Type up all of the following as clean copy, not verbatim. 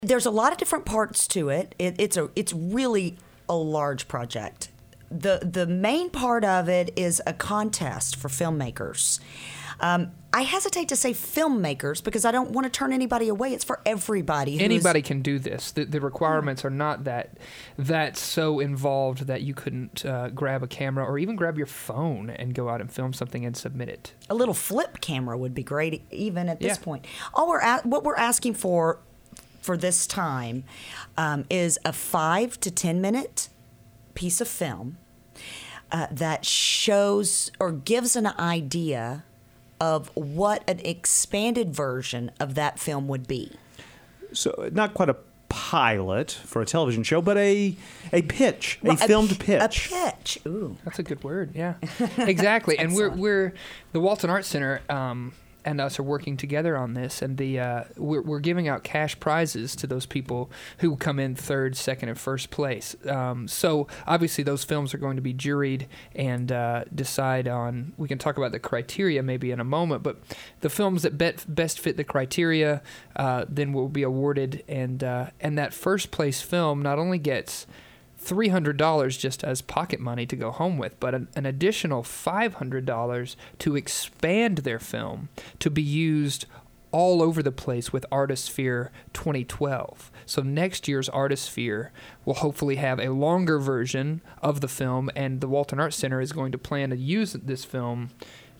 There's a lot of different parts to it. It's really a large project. The main part of it is a contest for filmmakers. I hesitate to say filmmakers because I don't want to turn anybody away. It's for everybody. Anybody can do this. The requirements are not that so involved that you couldn't grab a camera or even grab your phone and go out and film something and submit it. A little flip camera would be great, even at this point. What we're asking for this time is a 5 to 10 minute piece of film that shows or gives an idea of what an expanded version of that film would be. So not quite a pilot for a television show, but a pitch, a filmed pitch. A pitch. Ooh, that's a good word. Yeah, exactly. And we're the Walton Art Center and us are working together on this, and we're giving out cash prizes to those people who come in third, second, and first place. So obviously those films are going to be juried and decide on. We can talk about the criteria maybe in a moment, but the films that best fit the criteria then will be awarded, and that first place film not only gets $300 just as pocket money to go home with, but an additional $500 to expand their film to be used all over the place with Artisphere 2012. So next year's Artisphere will hopefully have a longer version of the film, and the Walton Art Center is going to plan to use this film,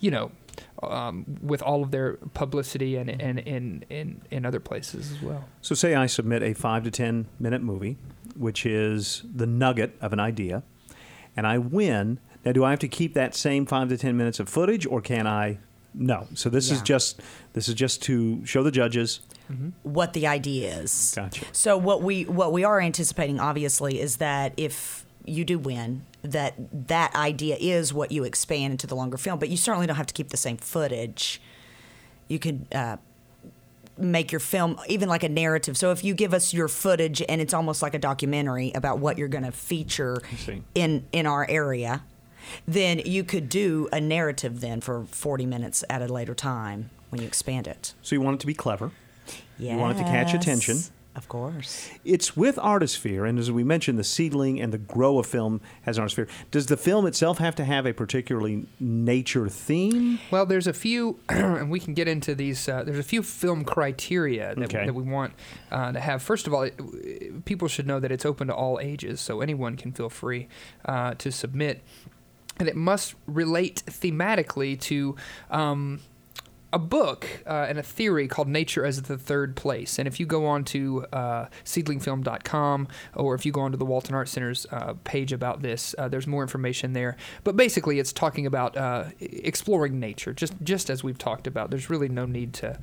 with all of their publicity and in other places as well. So say I submit a 5 to 10 minute movie, which is the nugget of an idea, and I win. Now, do I have to keep that same 5 to 10 minutes of footage, or can I? No. So this is just to show the judges what the idea is. Gotcha. So what we are anticipating, obviously, is that if you do win, that idea is what you expand into the longer film, but you certainly don't have to keep the same footage. You could make your film even like a narrative. So if you give us your footage and it's almost like a documentary about what you're going to feature in our area, then you could do a narrative then for 40 minutes at a later time when you expand it. So you want it to be clever. Yes. You want it to catch attention. Of course. It's with Artisphere, and as we mentioned, the Seedling and the Grow a Film has Artisphere. Does the film itself have to have a particularly nature theme? Well, there's a few, and we can get into these, there's a few film criteria that we want to have. First of all, people should know that it's open to all ages, so anyone can feel free to submit. And it must relate thematically to a book and a theory called Nature as the Third Place. And if you go on to seedlingfilm.com, or if you go on to the Walton Art Center's page about this, there's more information there. But basically, it's talking about exploring nature, just as we've talked about. There's really no need to,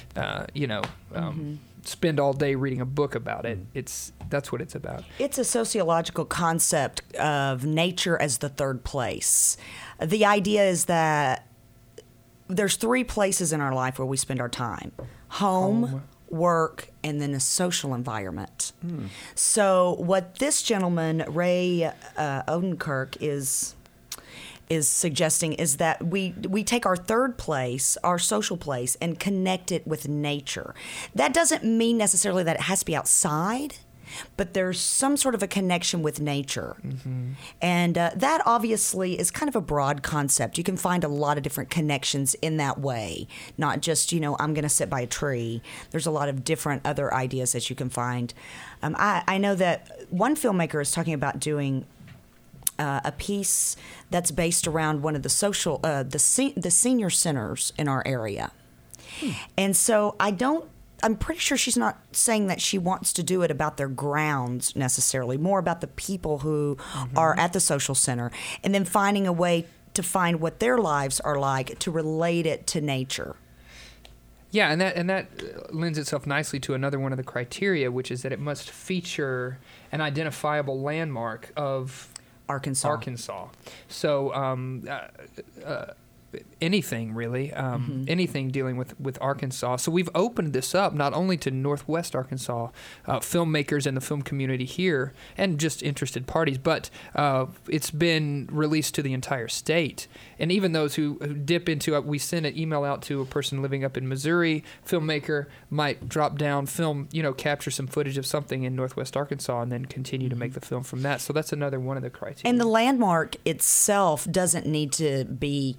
spend all day reading a book about it. That's what it's about. It's a sociological concept of nature as the third place. The idea is that there's 3 places in our life where we spend our time: home, work, and then a social environment. So what this gentleman, Ray Odenkirk, is suggesting is that we take our third place, our social place, and connect it with nature. That doesn't mean necessarily that it has to be outside, but there's some sort of a connection with nature. And that obviously is kind of a broad concept. You can find a lot of different connections in that way, not just, I'm going to sit by a tree. There's a lot of different other ideas that you can find. I know that one filmmaker is talking about doing a piece that's based around one of the social, the senior centers in our area. And so I'm pretty sure she's not saying that she wants to do it about their grounds necessarily, more about the people who are at the social center, and then finding a way to find what their lives are like to relate it to nature. Yeah, and that lends itself nicely to another one of the criteria, which is that it must feature an identifiable landmark of Arkansas. So anything really, anything dealing with Arkansas. So we've opened this up not only to Northwest Arkansas filmmakers and the film community here, and just interested parties, but it's been released to the entire state. And even those who dip into it, we send an email out to a person living up in Missouri, filmmaker, might drop down, film, capture some footage of something in Northwest Arkansas, and then continue to make the film from that. So that's another one of the criteria. And the landmark itself doesn't need to be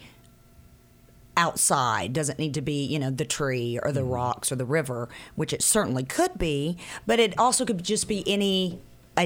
outside, doesn't need to be, the tree or the rocks or the river, which it certainly could be, but it also could just be any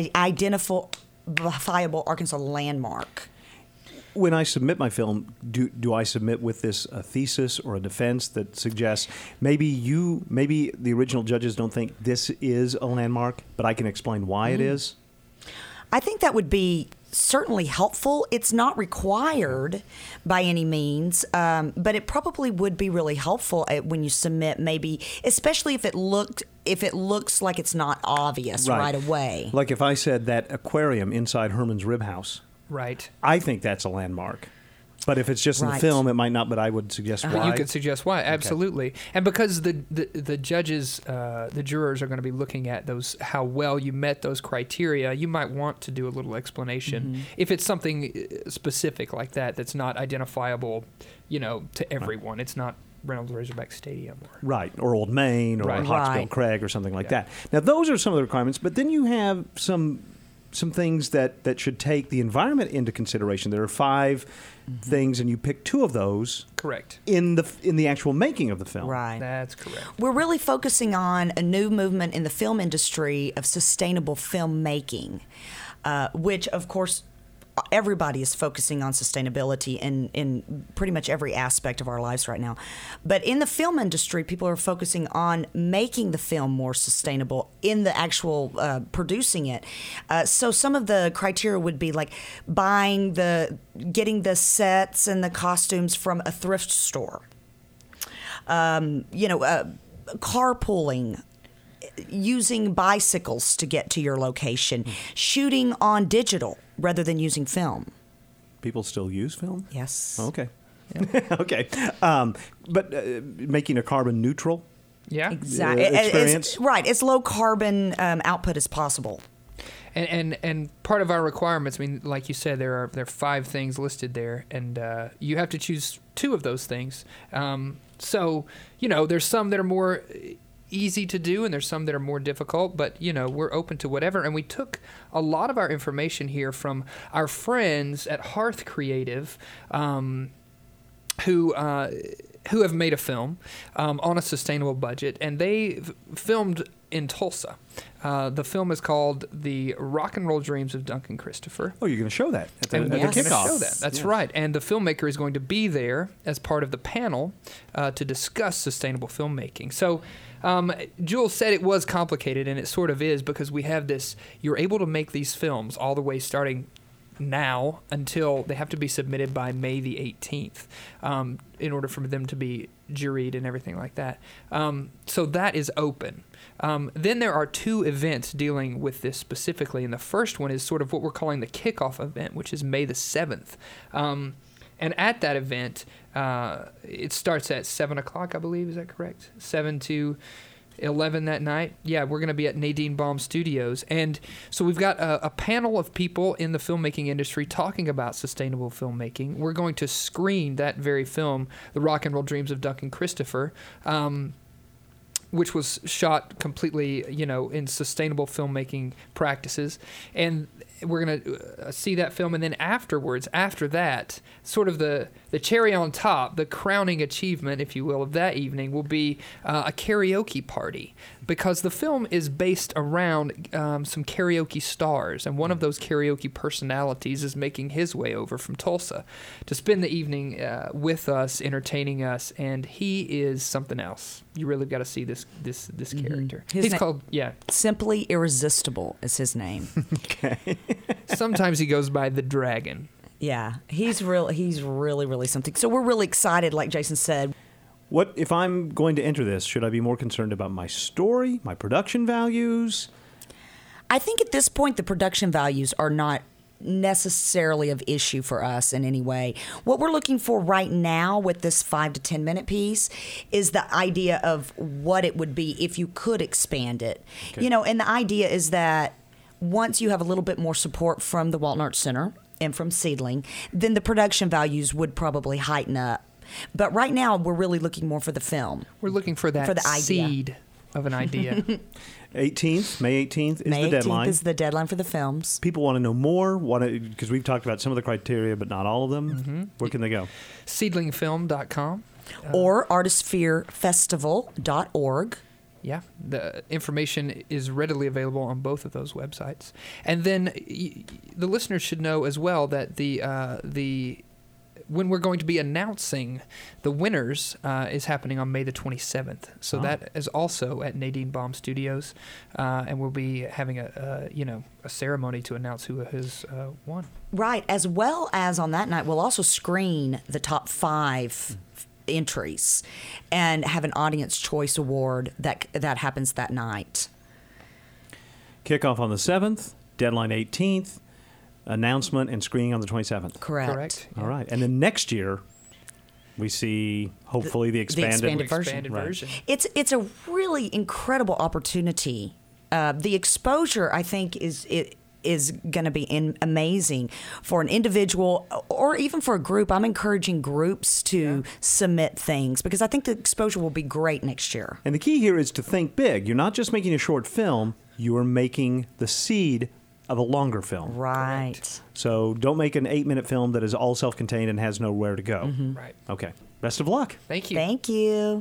identifiable Arkansas landmark. When I submit my film, do I submit with this a thesis or a defense that suggests maybe the original judges don't think this is a landmark, but I can explain why it is? I think that would be certainly helpful. It's not required by any means, but it probably would be really helpful when you submit, maybe, especially if it looks like it's not obvious right away. Like if I said that aquarium inside Herman's Rib House. Right. I think that's a landmark. But if it's just in the film, it might not, but I would suggest why. You could suggest why, absolutely. Okay. And because the judges, the jurors are going to be looking at how well you met those criteria, you might want to do a little explanation. If it's something specific like that that's not identifiable, to everyone. It's not Reynolds Razorback Stadium. Or Old Main, or Hotchkill Crag, or something like that. Now, those are some of the requirements, but then you have some things that should take the environment into consideration. There are 5 things, and you pick 2 of those. Correct. In the actual making of the film. Right. That's correct. We're really focusing on a new movement in the film industry of sustainable filmmaking, which, of course, everybody is focusing on sustainability in pretty much every aspect of our lives right now. But in the film industry, people are focusing on making the film more sustainable in the actual producing it. So some of the criteria would be like getting the sets and the costumes from a thrift store. Carpooling, using bicycles to get to your location, shooting on digital rather than using film. People still use film? Yes. Oh, okay. Yeah. Okay. But making a carbon neutral exactly experience? As low carbon output as possible. And part of our requirements, like you said, there are 5 things listed there, and you have to choose 2 of those things. So, there's some that are more easy to do, and there's some that are more difficult, but we're open to whatever. And we took a lot of our information here from our friends at Hearth Creative, who have made a film on a sustainable budget, and they filmed in Tulsa. The film is called The Rock and Roll Dreams of Duncan Christopher. Oh, you're going to show that at the kickoff. We're going to kickoff. show that. That's right. And the filmmaker is going to be there as part of the panel to discuss sustainable filmmaking. So Jules said it was complicated, and it sort of is, because we have this, you're able to make these films all the way starting now until they have to be submitted by May the 18th in order for them to be juried and everything like that. So that is open. Then there are 2 events dealing with this specifically, and the first one is sort of what we're calling the kickoff event, which is May the 7th. And at that event, it starts at 7 o'clock, I believe. Is that correct? 7 to 11 that night. Yeah, we're going to be at Nadine Baum Studios. And so we've got a panel of people in the filmmaking industry talking about sustainable filmmaking. We're going to screen that very film, The Rock and Roll Dreams of Duncan Christopher, which was shot completely, in sustainable filmmaking practices. And we're going to see that film, and then afterwards, after that, sort of the cherry on top, the crowning achievement, if you will, of that evening will be a karaoke party, because the film is based around some karaoke stars, and one of those karaoke personalities is making his way over from Tulsa to spend the evening with us, entertaining us, and he is something else. You really got to see this character. He's called Simply Irresistible is his name. Okay. Sometimes he goes by the Dragon. Yeah, he's really something. So we're really excited, like Jason said. What if I'm going to enter this? Should I be more concerned about my story, my production values? I think at this point the production values are not necessarily of issue for us in any way. What we're looking for right now with this 5 to 10 minute piece is the idea of what it would be if you could expand it. Okay. And the idea is that once you have a little bit more support from the Walton Arts Center and from Seedling, then the production values would probably heighten up. But right now, we're really looking more for the film. We're looking for that the idea. seed of an idea. May 18th is May the 18th deadline. is the deadline for the films. People want to know more, because we've talked about some of the criteria, but not all of them. Where can they go? Seedlingfilm.com. Or artistspherefestival.org. Yeah, the information is readily available on both of those websites. And then the listeners should know as well that the when we're going to be announcing the winners is happening on May the 27th. So that is also at Nadine Baum Studios, and we'll be having a ceremony to announce who has won. Right, as well as on that night, we'll also screen the top 5 entries and have an Audience Choice Award that happens that night. Kickoff on the 7th, deadline 18th, announcement and screening on the 27th. Correct. All right. And then next year, we see hopefully the expanded version. It's a really incredible opportunity. The exposure, I think, is going to be amazing for an individual or even for a group. I'm encouraging groups to submit things because I think the exposure will be great next year. And the key here is to think big. You're not just making a short film, you are making the seed of a longer film. Right. Correct. So don't make an 8-minute film that is all self-contained and has nowhere to go. Right. Okay. Best of luck. Thank you. Thank you.